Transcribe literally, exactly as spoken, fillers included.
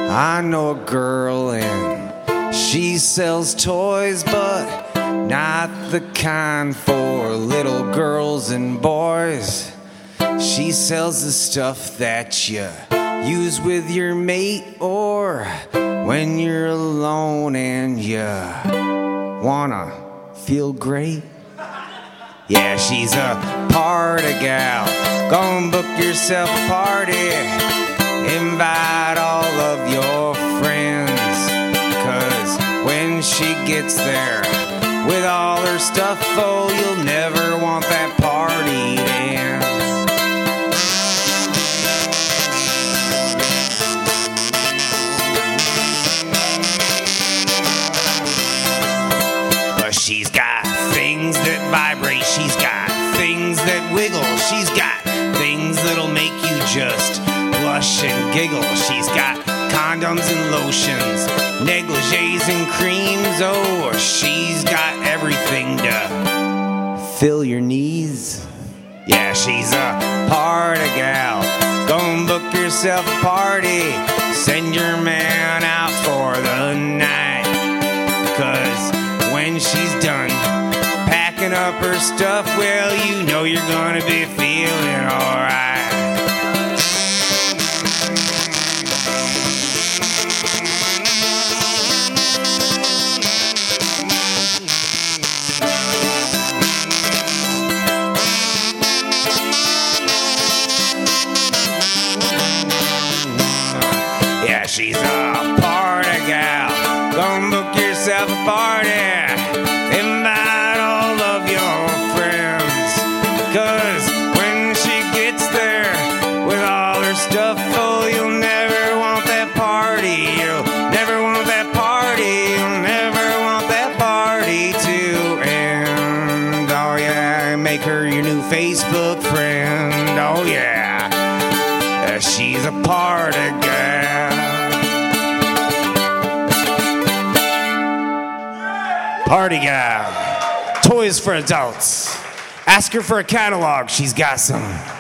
I know a girl and she sells toys, but not the kind for little girls and boys. She sells the stuff that you use with your mate or when you're alone and you wanna feel great. Yeah, she's a party gal. Go and book yourself a party. Invite all of your friends, 'cause when she gets there with all her stuff, oh, you'll never want that party to end. But she's got things that vibrate, she's got things that wiggle, she's got things that'll make you just blush and giggle. She's got condoms and lotions, negligees and creams, oh, she's got everything to fill your needs. Yeah, she's a party gal. Go and book yourself a party. Send your man out for the night, 'cause when she's done packing up her stuff, well, you know you're gonna be feeling alright. Yeah, she's a party gal. Go and book yourself a party. Invite all of your friends, 'cause when she gets there with all her stuff, oh, you'll never want that party. You'll never want that party. You'll never want that party to end. Oh, yeah, make her your new Facebook friend. Oh, yeah, uh, she's a party gal. Party gal. Toys for adults. Ask her for a catalog. She's got some.